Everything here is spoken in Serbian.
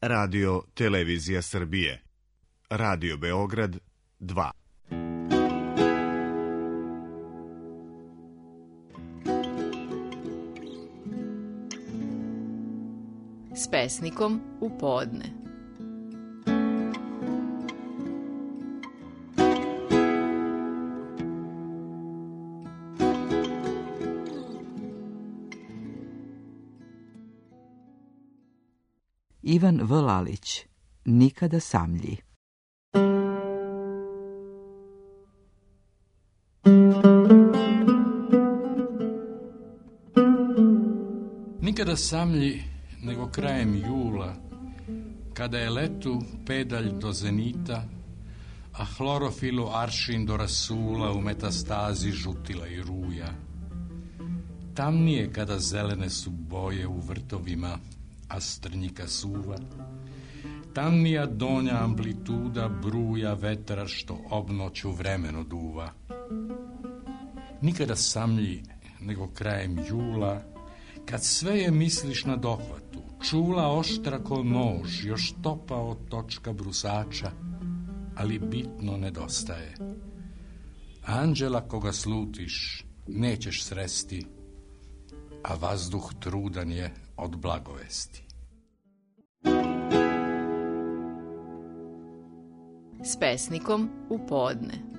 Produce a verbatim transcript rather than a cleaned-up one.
Radio Televizija Srbije, Radio Beograd dva. S pesnikom u podne. Ivan V. Lalić, Nikada samlji. Nikada samlji nego krajem jula, kada je letu pedalj do zenita, a hlorofilu aršin do rasula u metastazi žutila i ruja. Tamnije kada zelene su boje u vrtovima, a strnjika suva. Tamnija donja amplituda bruja vetra što obnoću vremeno duva. Nikada samlji nego krajem jula, kad sve je misliš na dohvatu, čula oštra ko nož, još topao točka brusača, ali bitno nedostaje. Anđela koga slutiš nećeš sresti, a vazduh trudan je od blagovesti. S pesnikom u podne.